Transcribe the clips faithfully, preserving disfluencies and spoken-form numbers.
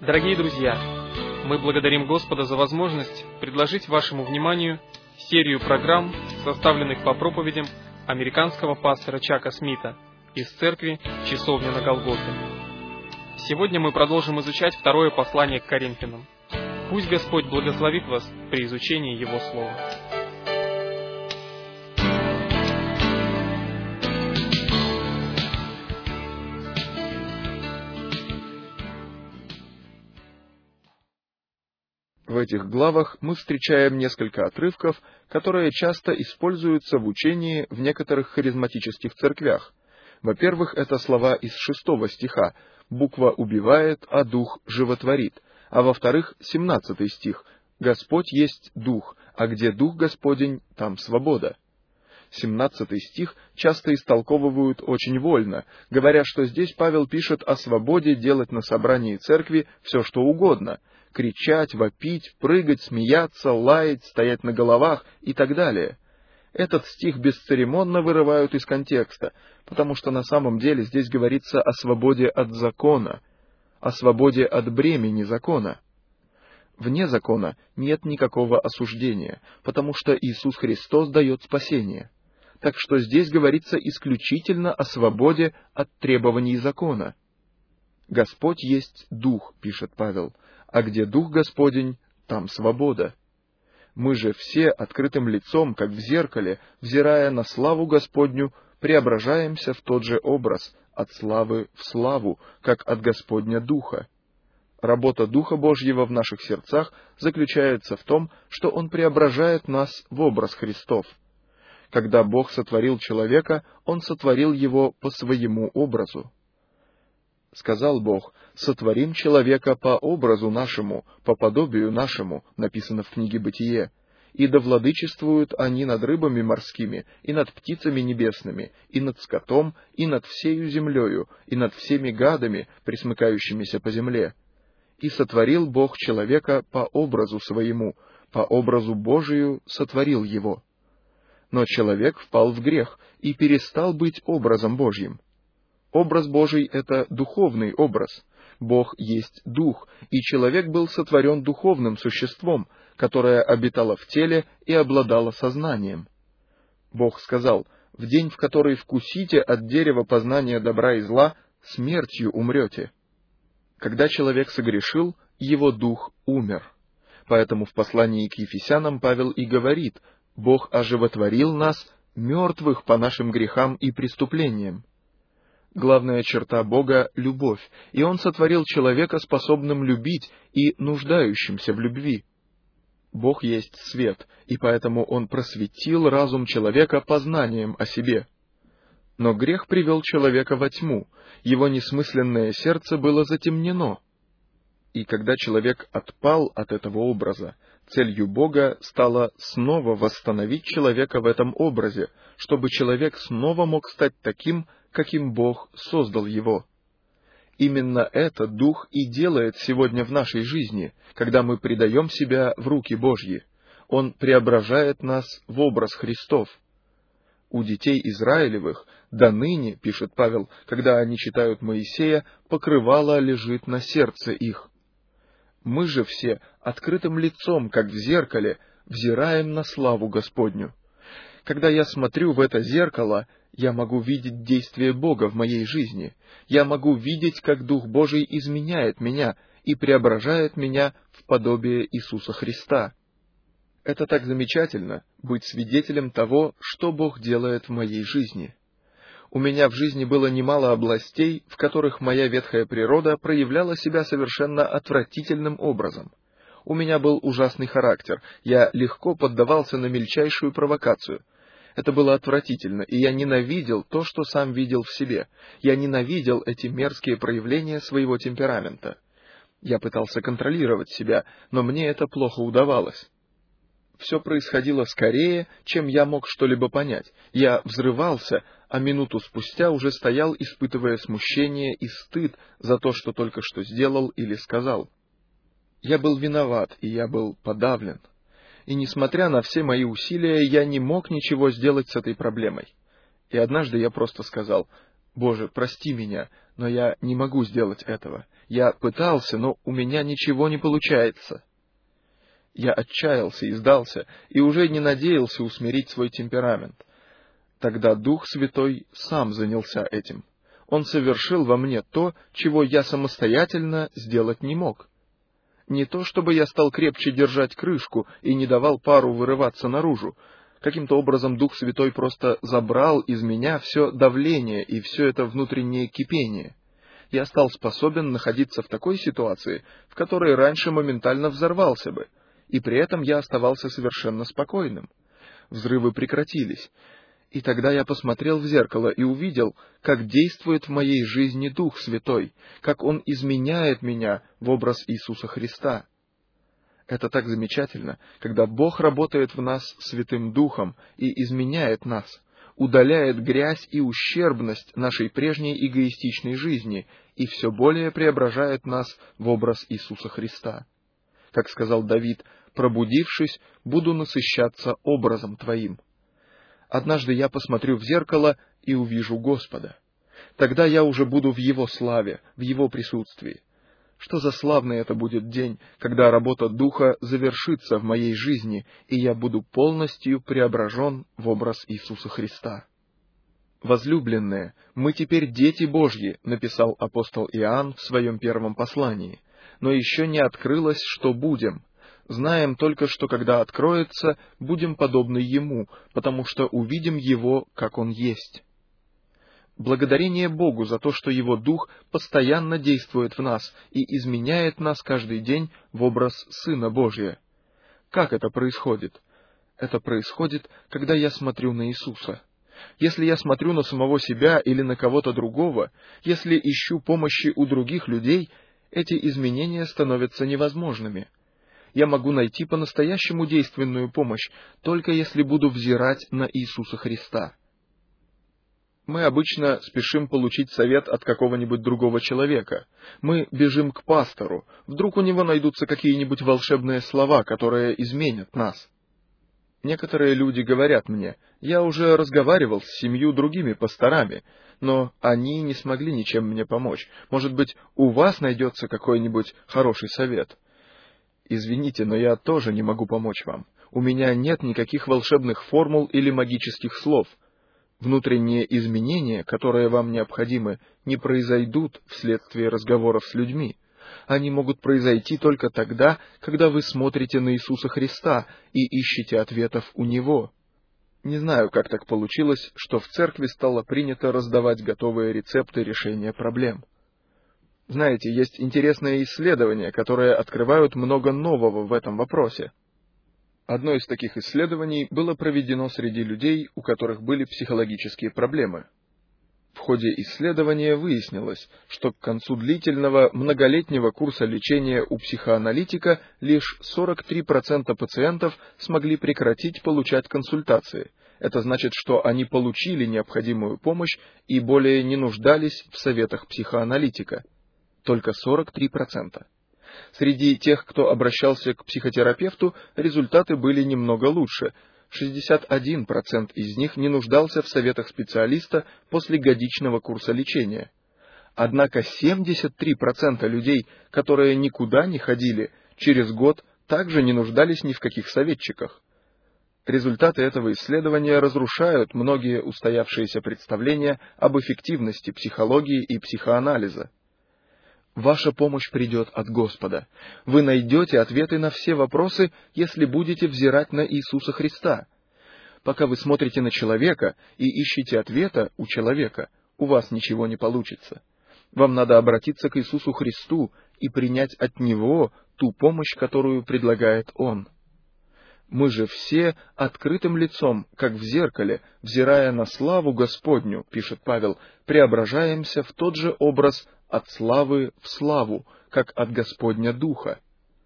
Дорогие друзья, мы благодарим Господа за возможность предложить вашему вниманию серию программ, составленных по проповедям американского пастора Чака Смита из церкви «Часовня на Голгофе». Сегодня мы продолжим изучать второе послание к Коринфянам. Пусть Господь благословит вас при изучении Его Слова. В этих главах мы встречаем несколько отрывков, которые часто используются в учении в некоторых харизматических церквях. Во-первых, это слова из шестого стиха «Буква убивает, а дух животворит». А во-вторых, семнадцатый стих «Господь есть дух, а где дух Господень, там свобода». семнадцатый стих часто истолковывают очень вольно, говоря, что здесь Павел пишет о свободе делать на собрании церкви все, что угодно — кричать, вопить, прыгать, смеяться, лаять, стоять на головах и так далее. Этот стих бесцеремонно вырывают из контекста, потому что на самом деле здесь говорится о свободе от закона, о свободе от бремени закона. Вне закона нет никакого осуждения, потому что Иисус Христос дает спасение. Так что здесь говорится исключительно о свободе от требований закона. «Господь есть Дух», — пишет Павел, — «а где Дух Господень, там свобода». Мы же все открытым лицом, как в зеркале, взирая на славу Господню, преображаемся в тот же образ, от славы в славу, как от Господня Духа. Работа Духа Божьего в наших сердцах заключается в том, что Он преображает нас в образ Христов. Когда Бог сотворил человека, Он сотворил его по своему образу. Сказал Бог: «Сотворим человека по образу нашему, по подобию нашему», написано в книге Бытие, «и да владычествуют они над рыбами морскими, и над птицами небесными, и над скотом, и над всею землею, и над всеми гадами, пресмыкающимися по земле. И сотворил Бог человека по образу своему, по образу Божию сотворил его. Но человек впал в грех и перестал быть образом Божьим». Образ Божий — это духовный образ. Бог есть Дух, и человек был сотворен духовным существом, которое обитало в теле и обладало сознанием. Бог сказал: «В день, в который вкусите от дерева познания добра и зла, смертью умрете». Когда человек согрешил, его дух умер. Поэтому в послании к Ефесянам Павел и говорит: «Бог оживотворил нас, мертвых по нашим грехам и преступлениям». Главная черта Бога — любовь, и Он сотворил человека способным любить и нуждающимся в любви. Бог есть свет, и поэтому Он просветил разум человека познанием о себе. Но грех привел человека во тьму, его несмысленное сердце было затемнено. И когда человек отпал от этого образа, целью Бога стало снова восстановить человека в этом образе, чтобы человек снова мог стать таким, каким Бог создал его. Именно это Дух и делает сегодня в нашей жизни, когда мы предаем себя в руки Божьи. Он преображает нас в образ Христов. У детей Израилевых до ныне, пишет Павел, когда они читают Моисея, покрывало лежит на сердце их. Мы же все открытым лицом, как в зеркале, взираем на славу Господню. Когда я смотрю в это зеркало, я могу видеть действие Бога в моей жизни. Я могу видеть, как Дух Божий изменяет меня и преображает меня в подобие Иисуса Христа. Это так замечательно — быть свидетелем того, что Бог делает в моей жизни. У меня в жизни было немало областей, в которых моя ветхая природа проявляла себя совершенно отвратительным образом. У меня был ужасный характер, я легко поддавался на мельчайшую провокацию. Это было отвратительно, и я ненавидел то, что сам видел в себе. Я ненавидел эти мерзкие проявления своего темперамента. Я пытался контролировать себя, но мне это плохо удавалось. Все происходило скорее, чем я мог что-либо понять. Я взрывался, а минуту спустя уже стоял, испытывая смущение и стыд за то, что только что сделал или сказал. Я был виноват, и я был подавлен. И несмотря на все мои усилия, я не мог ничего сделать с этой проблемой. И однажды я просто сказал: «Боже, прости меня, но я не могу сделать этого. Я пытался, но у меня ничего не получается. Я отчаялся и сдался, и уже не надеялся усмирить свой темперамент. Тогда Дух Святой сам занялся этим. Он совершил во мне то, чего я самостоятельно сделать не мог. Не то, чтобы я стал крепче держать крышку и не давал пару вырываться наружу. Каким-то образом Дух Святой просто забрал из меня все давление и все это внутреннее кипение. Я стал способен находиться в такой ситуации, в которой раньше моментально взорвался бы, и при этом я оставался совершенно спокойным. Взрывы прекратились. И тогда я посмотрел в зеркало и увидел, как действует в моей жизни Дух Святой, как Он изменяет меня в образ Иисуса Христа. Это так замечательно, когда Бог работает в нас Святым Духом и изменяет нас, удаляет грязь и ущербность нашей прежней эгоистичной жизни и все более преображает нас в образ Иисуса Христа. Как сказал Давид: «Пробудившись, буду насыщаться образом Твоим». Однажды я посмотрю в зеркало и увижу Господа. Тогда я уже буду в Его славе, в Его присутствии. Что за славный это будет день, когда работа Духа завершится в моей жизни, и я буду полностью преображен в образ Иисуса Христа. «Возлюбленные, мы теперь дети Божьи», — написал апостол Иоанн в своем первом послании, «но еще не открылось, что будем. Знаем только, что когда откроется, будем подобны Ему, потому что увидим Его, как Он есть». Благодарение Богу за то, что Его Дух постоянно действует в нас и изменяет нас каждый день в образ Сына Божия. Как это происходит? Это происходит, когда я смотрю на Иисуса. Если я смотрю на самого себя или на кого-то другого, если ищу помощи у других людей, эти изменения становятся невозможными. Я могу найти по-настоящему действенную помощь, только если буду взирать на Иисуса Христа. Мы обычно спешим получить совет от какого-нибудь другого человека. Мы бежим к пастору. Вдруг у него найдутся какие-нибудь волшебные слова, которые изменят нас. Некоторые люди говорят мне: «Я уже разговаривал с семью другими пасторами, но они не смогли ничем мне помочь. Может быть, у вас найдется какой-нибудь хороший совет?» Извините, но я тоже не могу помочь вам. У меня нет никаких волшебных формул или магических слов. Внутренние изменения, которые вам необходимы, не произойдут вследствие разговоров с людьми. Они могут произойти только тогда, когда вы смотрите на Иисуса Христа и ищете ответов у Него. Не знаю, как так получилось, что в церкви стало принято раздавать готовые рецепты решения проблем. Знаете, есть интересные исследования, которые открывают много нового в этом вопросе. Одно из таких исследований было проведено среди людей, у которых были психологические проблемы. В ходе исследования выяснилось, что к концу длительного многолетнего курса лечения у психоаналитика лишь сорок три процента пациентов смогли прекратить получать консультации. Это значит, что они получили необходимую помощь и более не нуждались в советах психоаналитика. Только сорок три процента. Среди тех, кто обращался к психотерапевту, результаты были немного лучше. шестьдесят один процент из них не нуждался в советах специалиста после годичного курса лечения. Однако семьдесят три процента людей, которые никуда не ходили, через год также не нуждались ни в каких советчиках. Результаты этого исследования разрушают многие устоявшиеся представления об эффективности психологии и психоанализа. Ваша помощь придет от Господа. Вы найдете ответы на все вопросы, если будете взирать на Иисуса Христа. Пока вы смотрите на человека и ищете ответа у человека, у вас ничего не получится. Вам надо обратиться к Иисусу Христу и принять от Него ту помощь, которую предлагает Он. Мы же все открытым лицом, как в зеркале, взирая на славу Господню, пишет Павел, преображаемся в тот же образ от славы в славу, как от Господня Духа.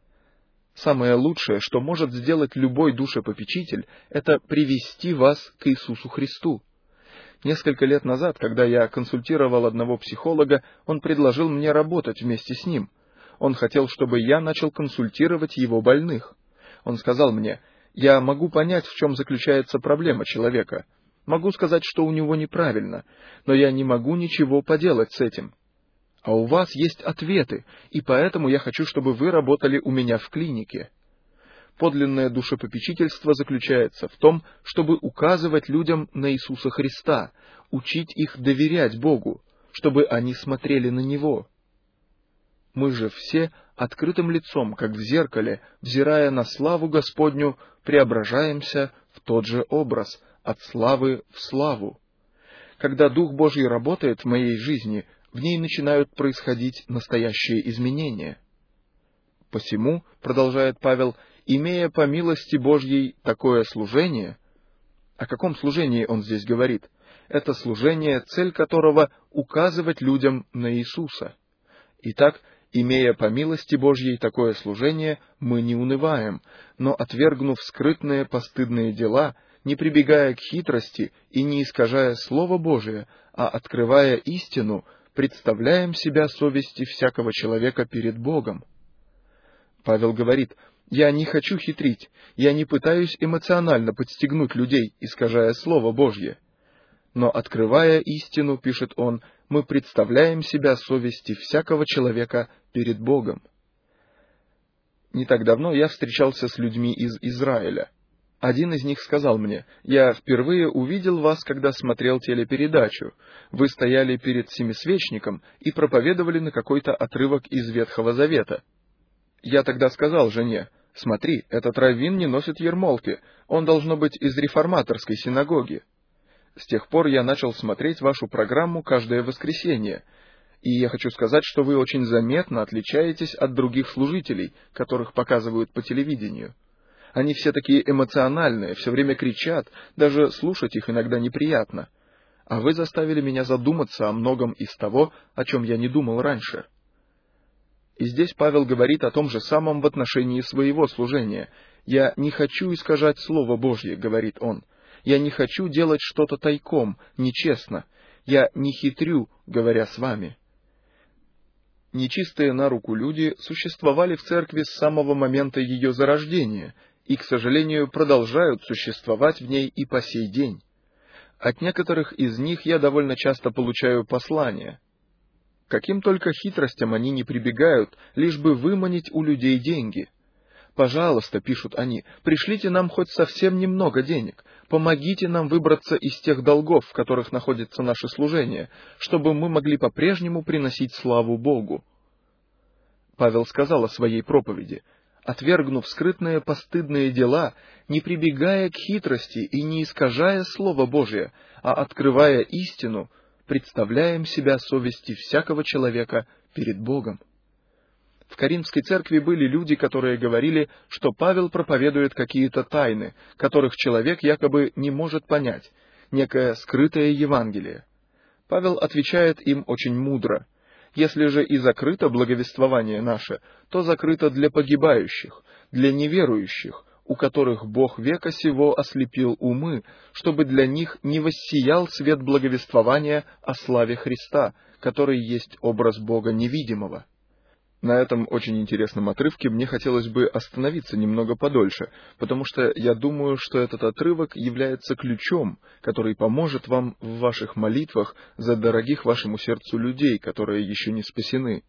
Самое лучшее, что может сделать любой душепопечитель, это привести вас к Иисусу Христу. Несколько лет назад, когда я консультировал одного психолога, он предложил мне работать вместе с ним. Он хотел, чтобы я начал консультировать его больных. Он сказал мне: «Я могу понять, в чем заключается проблема человека. Могу сказать, что у него неправильно, но я не могу ничего поделать с этим». А у вас есть ответы, и поэтому я хочу, чтобы вы работали у меня в клинике. Подлинное душепопечительство заключается в том, чтобы указывать людям на Иисуса Христа, учить их доверять Богу, чтобы они смотрели на Него. Мы же все открытым лицом, как в зеркале, взирая на славу Господню, преображаемся в тот же образ, от славы в славу. Когда Дух Божий работает в моей жизни, в ней начинают происходить настоящие изменения. Посему, продолжает Павел, имея по милости Божьей такое служение, о каком служении он здесь говорит? Это служение, цель которого — указывать людям на Иисуса. Итак, имея по милости Божьей такое служение, мы не унываем, но, отвергнув скрытные постыдные дела, не прибегая к хитрости и не искажая Слово Божие, а открывая истину, представляем себя совести всякого человека перед Богом. Павел говорит: «Я не хочу хитрить, я не пытаюсь эмоционально подстегнуть людей, искажая Слово Божье. Но, открывая истину, — пишет он, — мы представляем себя совести всякого человека перед Богом». Не так давно я встречался с людьми из Израиля. Один из них сказал мне: «Я впервые увидел вас, когда смотрел телепередачу. Вы стояли перед семисвечником и проповедовали на какой-то отрывок из Ветхого Завета». Я тогда сказал жене: «Смотри, этот раввин не носит ермолки, он должно быть из реформаторской синагоги». С тех пор я начал смотреть вашу программу каждое воскресенье, и я хочу сказать, что вы очень заметно отличаетесь от других служителей, которых показывают по телевидению. Они все такие эмоциональные, все время кричат, даже слушать их иногда неприятно. А вы заставили меня задуматься о многом из того, о чем я не думал раньше. И здесь Павел говорит о том же самом в отношении своего служения. «Я не хочу искажать Слово Божье», — говорит он. «Я не хочу делать что-то тайком, нечестно. Я не хитрю, говоря с вами». Нечистые на руку люди существовали в церкви с самого момента ее зарождения и, к сожалению, продолжают существовать в ней и по сей день. От некоторых из них я довольно часто получаю послания. Каким только хитростям они не прибегают, лишь бы выманить у людей деньги. «Пожалуйста, — пишут они, — пришлите нам хоть совсем немного денег, помогите нам выбраться из тех долгов, в которых находится наше служение, чтобы мы могли по-прежнему приносить славу Богу». Павел сказал о своей проповеди: «Отвергнув скрытные постыдные дела, не прибегая к хитрости и не искажая Слово Божие, а открывая истину, представляем себя совести всякого человека перед Богом». В Коринфской церкви были люди, которые говорили, что Павел проповедует какие-то тайны, которых человек якобы не может понять, некое скрытое Евангелие. Павел отвечает им очень мудро: «Если же и закрыто благовествование наше, то закрыто для погибающих, для неверующих, у которых Бог века сего ослепил умы, чтобы для них не воссиял свет благовествования о славе Христа, который есть образ Бога невидимого». На этом очень интересном отрывке мне хотелось бы остановиться немного подольше, потому что я думаю, что этот отрывок является ключом, который поможет вам в ваших молитвах за дорогих вашему сердцу людей, которые еще не спасены.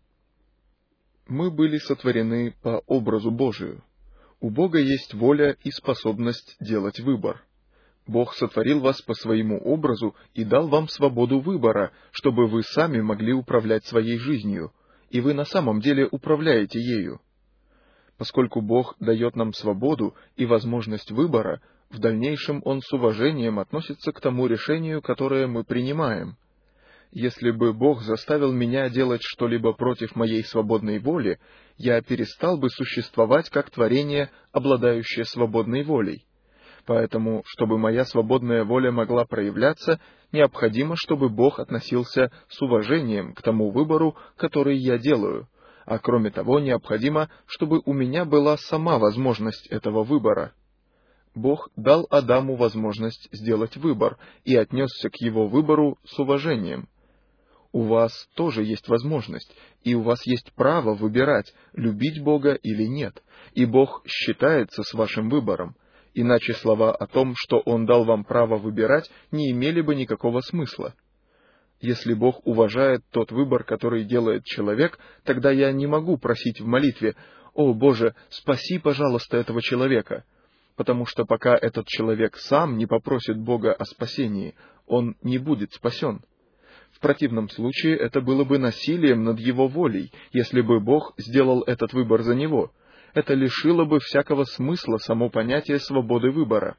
Мы были сотворены по образу Божию. У Бога есть воля и способность делать выбор. Бог сотворил вас по своему образу и дал вам свободу выбора, чтобы вы сами могли управлять своей жизнью, и вы на самом деле управляете ею. Поскольку Бог дает нам свободу и возможность выбора, в дальнейшем Он с уважением относится к тому решению, которое мы принимаем. Если бы Бог заставил меня делать что-либо против моей свободной воли, я перестал бы существовать как творение, обладающее свободной волей. Поэтому, чтобы моя свободная воля могла проявляться, необходимо, чтобы Бог относился с уважением к тому выбору, который я делаю, а кроме того, необходимо, чтобы у меня была сама возможность этого выбора. Бог дал Адаму возможность сделать выбор и отнесся к его выбору с уважением. У вас тоже есть возможность, и у вас есть право выбирать, любить Бога или нет, и Бог считается с вашим выбором. Иначе слова о том, что Он дал вам право выбирать, не имели бы никакого смысла. Если Бог уважает тот выбор, который делает человек, тогда я не могу просить в молитве: «О, Боже, спаси, пожалуйста, этого человека», потому что пока этот человек сам не попросит Бога о спасении, он не будет спасен. В противном случае это было бы насилием над его волей, если бы Бог сделал этот выбор за него. Это лишило бы всякого смысла само понятие свободы выбора.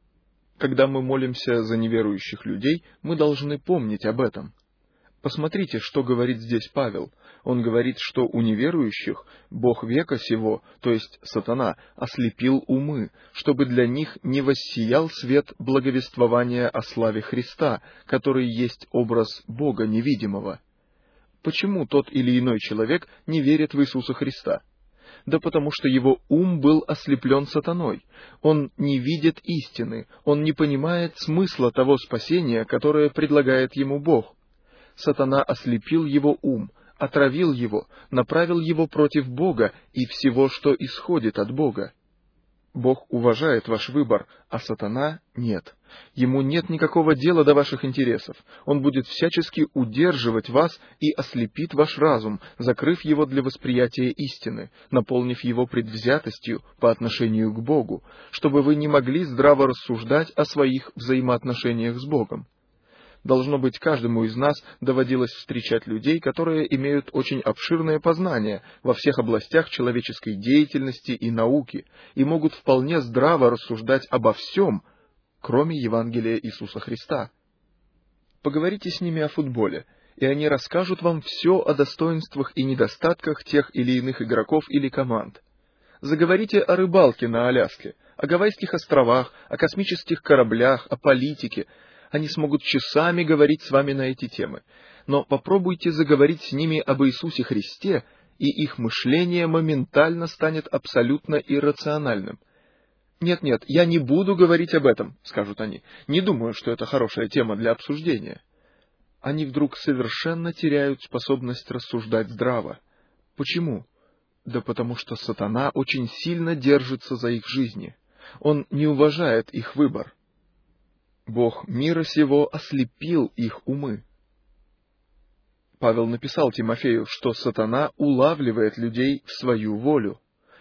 Когда мы молимся за неверующих людей, мы должны помнить об этом. Посмотрите, что говорит здесь Павел. Он говорит, что у неверующих Бог века сего, то есть сатана, ослепил умы, чтобы для них не воссиял свет благовествования о славе Христа, который есть образ Бога невидимого. Почему тот или иной человек не верит в Иисуса Христа? Да потому что его ум был ослеплен сатаной. Он не видит истины, он не понимает смысла того спасения, которое предлагает ему Бог. Сатана ослепил его ум, отравил его, направил его против Бога и всего, что исходит от Бога. Бог уважает ваш выбор, а сатана нет. Ему нет никакого дела до ваших интересов. Он будет всячески удерживать вас и ослепит ваш разум, закрыв его для восприятия истины, наполнив его предвзятостью по отношению к Богу, чтобы вы не могли здраво рассуждать о своих взаимоотношениях с Богом. Должно быть, каждому из нас доводилось встречать людей, которые имеют очень обширное познание во всех областях человеческой деятельности и науки, и могут вполне здраво рассуждать обо всем, кроме Евангелия Иисуса Христа. Поговорите с ними о футболе, и они расскажут вам все о достоинствах и недостатках тех или иных игроков или команд. Заговорите о рыбалке на Аляске, о Гавайских островах, о космических кораблях, о политике. Они смогут часами говорить с вами на эти темы, но попробуйте заговорить с ними об Иисусе Христе, и их мышление моментально станет абсолютно иррациональным. «Нет-нет, я не буду говорить об этом», — скажут они. «Не думаю, что это хорошая тема для обсуждения». Они вдруг совершенно теряют способность рассуждать здраво. Почему? Да потому что сатана очень сильно держится за их жизни. Он не уважает их выбор. Бог мира сего ослепил их умы. Павел написал Тимофею, что сатана улавливает людей в свою волю.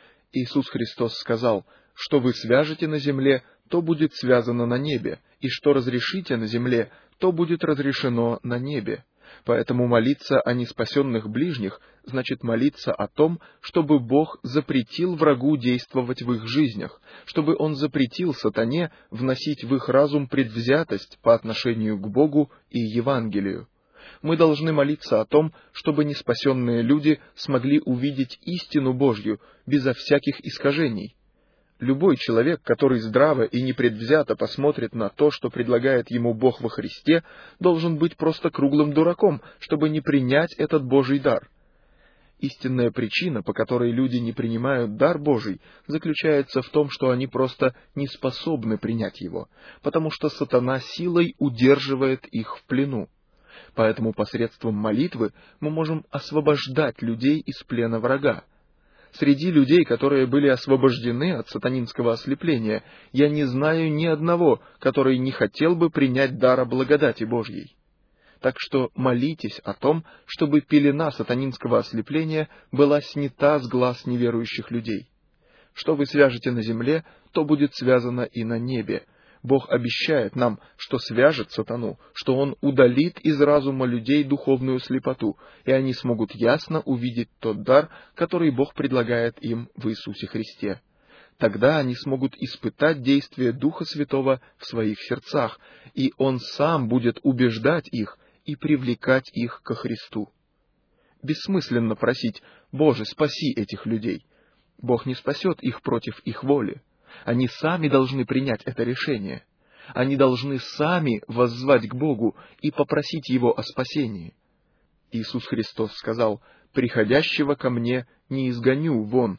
Иисус Христос сказал: «Что вы свяжете на земле, то будет связано на небе, и что разрешите на земле, то будет разрешено на небе». Поэтому молиться о неспасенных ближних значит молиться о том, чтобы Бог запретил врагу действовать в их жизнях, чтобы Он запретил сатане вносить в их разум предвзятость по отношению к Богу и Евангелию. Мы должны молиться о том, чтобы неспасенные люди смогли увидеть истину Божью безо всяких искажений. Любой человек, который здраво и непредвзято посмотрит на то, что предлагает ему Бог во Христе, должен быть просто круглым дураком, чтобы не принять этот Божий дар. Истинная причина, по которой люди не принимают дар Божий, заключается в том, что они просто не способны принять его, потому что сатана силой удерживает их в плену. Поэтому посредством молитвы мы можем освобождать людей из плена врага. Среди людей, которые были освобождены от сатанинского ослепления, я не знаю ни одного, который не хотел бы принять дара благодати Божьей. Так что молитесь о том, чтобы пелена сатанинского ослепления была снята с глаз неверующих людей. Что вы свяжете на земле, то будет связано и на небе. Бог обещает нам, что свяжет сатану, что Он удалит из разума людей духовную слепоту, и они смогут ясно увидеть тот дар, который Бог предлагает им в Иисусе Христе. Тогда они смогут испытать действие Духа Святого в своих сердцах, и Он сам будет убеждать их и привлекать их ко Христу. Бессмысленно просить: «Боже, спаси этих людей». Бог не спасет их против их воли. Они сами должны принять это решение. Они должны сами воззвать к Богу и попросить Его о спасении. Иисус Христос сказал: «Приходящего ко мне не изгоню вон».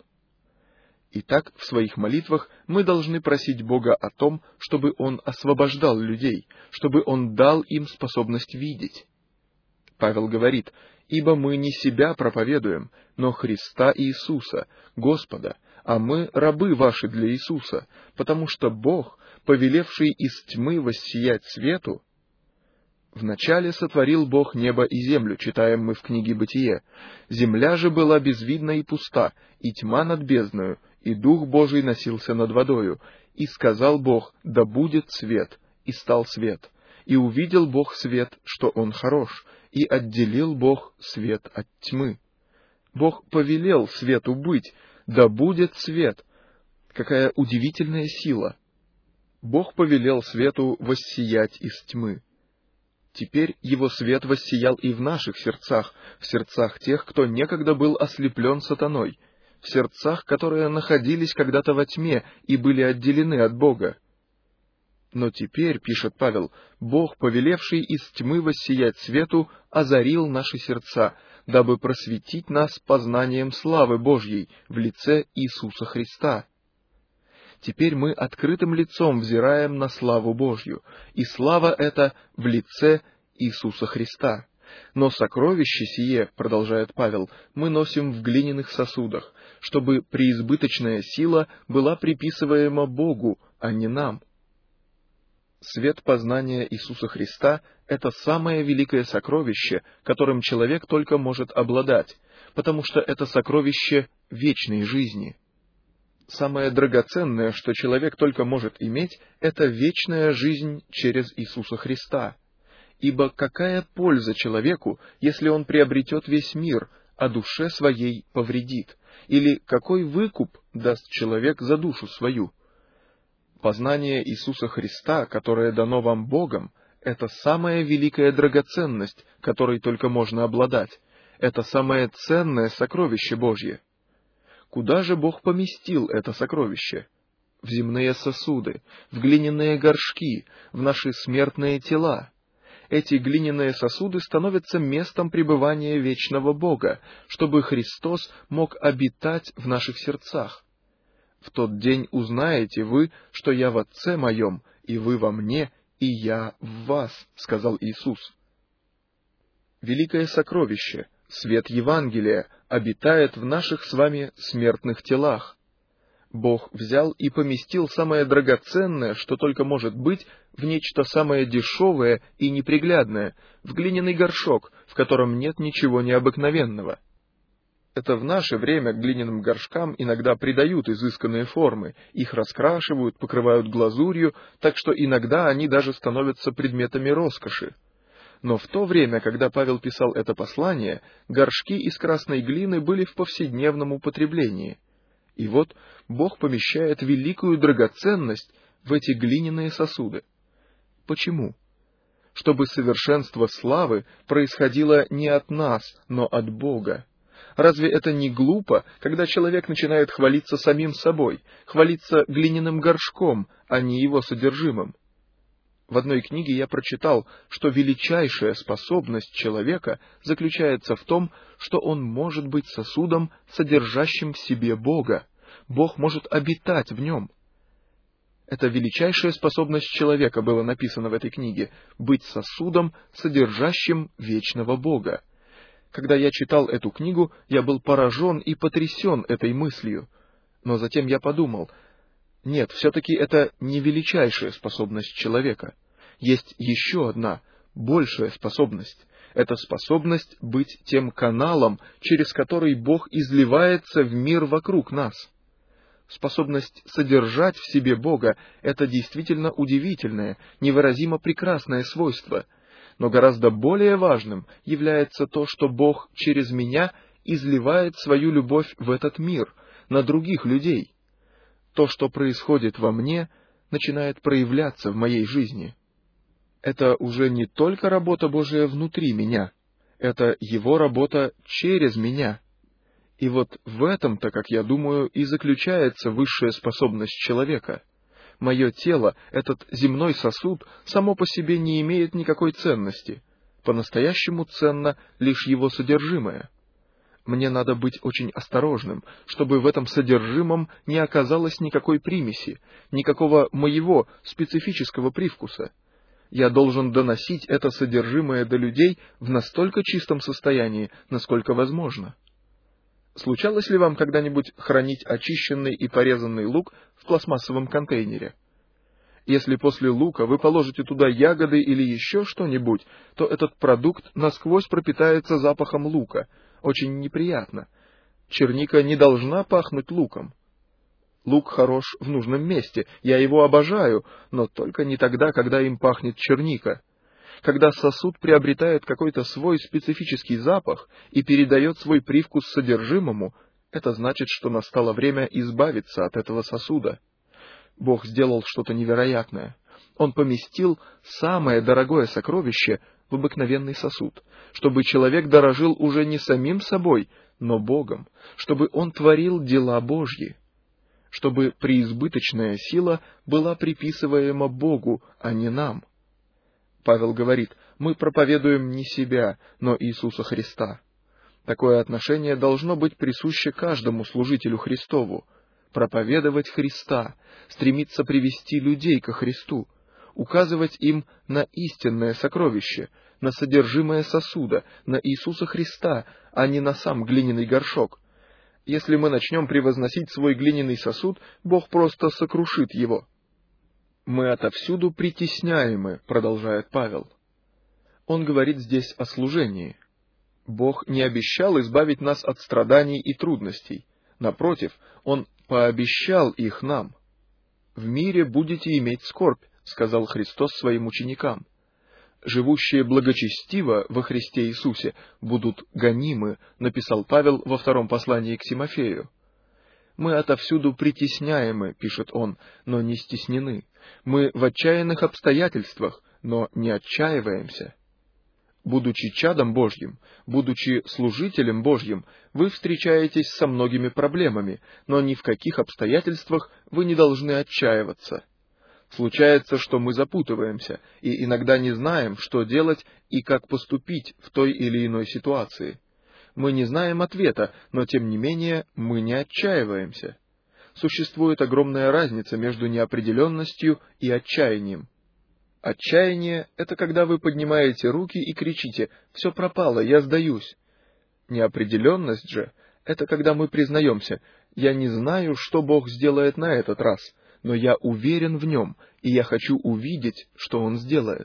Итак, в своих молитвах мы должны просить Бога о том, чтобы Он освобождал людей, чтобы Он дал им способность видеть. Павел говорит: «Ибо мы не себя проповедуем, но Христа Иисуса, Господа, а мы рабы ваши для Иисуса, потому что Бог, повелевший из тьмы воссиять свету». «Вначале сотворил Бог небо и землю», читаем мы в книге «Бытие. «Земля же была безвидна и пуста, и тьма над бездною, и Дух Божий носился над водою. И сказал Бог: да будет свет, и стал свет. И увидел Бог свет, что он хорош, и отделил Бог свет от тьмы». Бог повелел свету быть, да будет свет. Какая удивительная сила! Бог повелел свету воссиять из тьмы. Теперь его свет воссиял и в наших сердцах, в сердцах тех, кто некогда был ослеплен сатаной, в сердцах, которые находились когда-то во тьме и были отделены от Бога. Но теперь, пишет Павел, Бог, повелевший из тьмы воссиять свету, озарил наши сердца, дабы просветить нас познанием славы Божьей в лице Иисуса Христа. Теперь мы открытым лицом взираем на славу Божью, и слава эта в лице Иисуса Христа. Но сокровище сие, продолжает Павел, мы носим в глиняных сосудах, чтобы преизбыточная сила была приписываема Богу, а не нам. Свет познания Иисуса Христа — это самое великое сокровище, которым человек только может обладать, потому что это сокровище вечной жизни. Самое драгоценное, что человек только может иметь, это вечная жизнь через Иисуса Христа. Ибо какая польза человеку, если он приобретет весь мир, а душе своей повредит? Или какой выкуп даст человек за душу свою? Познание Иисуса Христа, которое дано вам Богом, это самая великая драгоценность, которой только можно обладать. Это самое ценное сокровище Божье. Куда же Бог поместил это сокровище? В земные сосуды, в глиняные горшки, в наши смертные тела. Эти глиняные сосуды становятся местом пребывания вечного Бога, чтобы Христос мог обитать в наших сердцах. В тот день узнаете вы, что я в Отце моем, и вы во мне, и я в вас, сказал Иисус. Великое сокровище, свет Евангелия, обитает в наших с вами смертных телах. Бог взял и поместил самое драгоценное, что только может быть, в нечто самое дешевое и неприглядное, в глиняный горшок, в котором нет ничего необыкновенного. Это в наше время глиняным горшкам иногда придают изысканные формы, их раскрашивают, покрывают глазурью, так что иногда они даже становятся предметами роскоши. Но в то время, когда Павел писал это послание, горшки из красной глины были в повседневном употреблении. И вот Бог помещает великую драгоценность в эти глиняные сосуды. Почему? Чтобы совершенство славы происходило не от нас, но от Бога. Разве это не глупо, когда человек начинает хвалиться самим собой, хвалиться глиняным горшком, а не его содержимым? В одной книге я прочитал, что величайшая способность человека заключается в том, что он может быть сосудом, содержащим в себе Бога. Бог может обитать в нем. Это величайшая способность человека, было написано в этой книге, быть сосудом, содержащим вечного Бога. Когда я читал эту книгу, я был поражен и потрясен этой мыслью. Но затем я подумал, нет, все-таки это не величайшая способность человека. Есть еще одна, большая способность. Это способность быть тем каналом, через который Бог изливается в мир вокруг нас. Способность содержать в себе Бога — это действительно удивительное, невыразимо прекрасное свойство. Но гораздо более важным является то, что Бог через меня изливает свою любовь в этот мир, на других людей. То, что происходит во мне, начинает проявляться в моей жизни. Это уже не только работа Божия внутри меня, это Его работа через меня. И вот в этом-то, как я думаю, и заключается высшая способность человека. Мое тело, этот земной сосуд, само по себе не имеет никакой ценности. По-настоящему ценно лишь его содержимое. Мне надо быть очень осторожным, чтобы в этом содержимом не оказалось никакой примеси, никакого моего специфического привкуса. Я должен доносить это содержимое до людей в настолько чистом состоянии, насколько возможно. Случалось ли вам когда-нибудь хранить очищенный и порезанный лук в пластмассовом контейнере? Если после лука вы положите туда ягоды или еще что-нибудь, то этот продукт насквозь пропитается запахом лука. Очень неприятно. Черника не должна пахнуть луком. Лук хорош в нужном месте, я его обожаю, но только не тогда, когда им пахнет черника. Когда сосуд приобретает какой-то свой специфический запах и передает свой привкус содержимому, это значит, что настало время избавиться от этого сосуда. Бог сделал что-то невероятное. Он поместил самое дорогое сокровище в обыкновенный сосуд, чтобы человек дорожил уже не самим собой, но Богом, чтобы он творил дела Божьи, чтобы преизбыточная сила была приписываема Богу, а не нам. Павел говорит, мы проповедуем не себя, но Иисуса Христа. Такое отношение должно быть присуще каждому служителю Христову. Проповедовать Христа, стремиться привести людей ко Христу, указывать им на истинное сокровище, на содержимое сосуда, на Иисуса Христа, а не на сам глиняный горшок. Если мы начнем превозносить свой глиняный сосуд, Бог просто сокрушит его. «Мы отовсюду притесняемы», — продолжает Павел. Он говорит здесь о служении. Бог не обещал избавить нас от страданий и трудностей. Напротив, Он пообещал их нам. «В мире будете иметь скорбь», — сказал Христос своим ученикам. «Живущие благочестиво во Христе Иисусе будут гонимы», — написал Павел во втором послании к Тимофею. «Мы отовсюду притесняемы», — пишет он, — «но не стеснены. Мы в отчаянных обстоятельствах, но не отчаиваемся». Будучи чадом Божьим, будучи служителем Божьим, вы встречаетесь со многими проблемами, но ни в каких обстоятельствах вы не должны отчаиваться. Случается, что мы запутываемся и иногда не знаем, что делать и как поступить в той или иной ситуации. Мы не знаем ответа, но тем не менее мы не отчаиваемся. Существует огромная разница между неопределенностью и отчаянием. Отчаяние — это когда вы поднимаете руки и кричите «все пропало, я сдаюсь». Неопределенность же — это когда мы признаемся «я не знаю, что Бог сделает на этот раз, но я уверен в Нем, и я хочу увидеть, что Он сделает».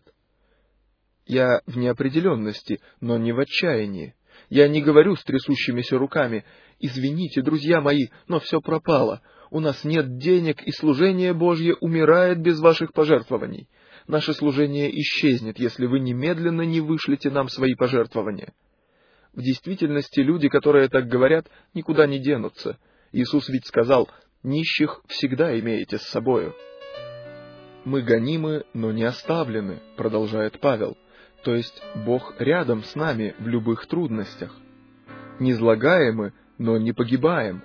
Я в неопределенности, но не в отчаянии. Я не говорю с трясущимися руками «извините, друзья мои, но все пропало, у нас нет денег, и служение Божье умирает без ваших пожертвований. Наше служение исчезнет, если вы немедленно не вышлете нам свои пожертвования». В действительности люди, которые так говорят, никуда не денутся. Иисус ведь сказал: «Нищих всегда имеете с собою». «Мы гонимы, но не оставлены», — продолжает Павел. То есть Бог рядом с нами в любых трудностях. «Низлагаемы, но не погибаем».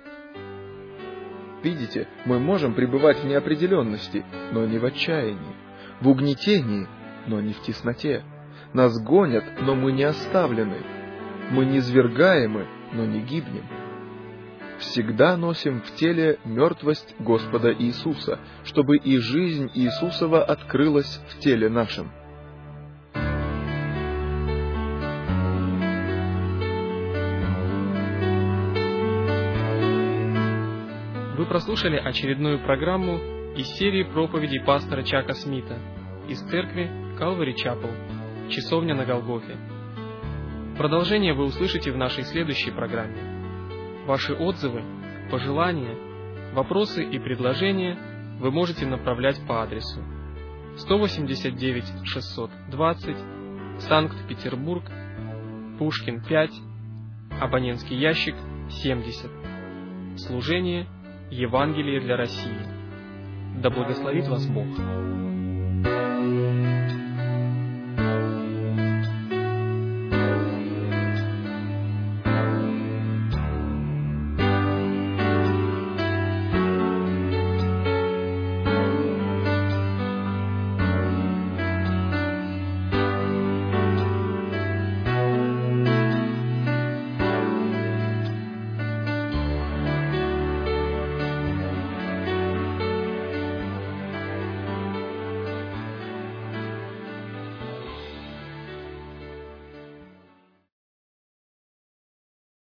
Видите, мы можем пребывать в неопределенности, но не в отчаянии. В угнетении, но не в тесноте. Нас гонят, но мы не оставлены. Мы низвергаемы, но не гибнем. Всегда носим в теле мертвость Господа Иисуса, чтобы и жизнь Иисусова открылась в теле нашем. Вы прослушали очередную программу из серии проповедей пастора Чака Смита из церкви Calvary Chapel, Часовня на Голгофе. Продолжение вы услышите в нашей следующей программе. Ваши отзывы, пожелания, вопросы и предложения вы можете направлять по адресу сто восемьдесят девять шестьсот двадцать, Санкт-Петербург, Пушкин пять, абонентский ящик семьдесят. Служение Евангелие для России. Да благословит вас Бог!